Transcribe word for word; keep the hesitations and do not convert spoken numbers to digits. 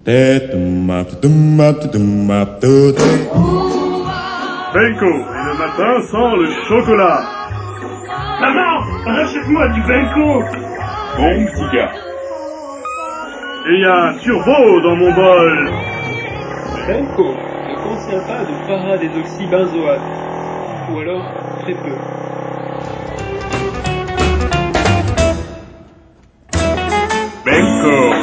Benko, et le matin sans le chocolat. Maman, rachète-moi du Benko. Bon petit gars. Et y a un turbo dans mon bol. Benko ne contient pas de paradésoxybenzoate, ou alors très peu. Benko.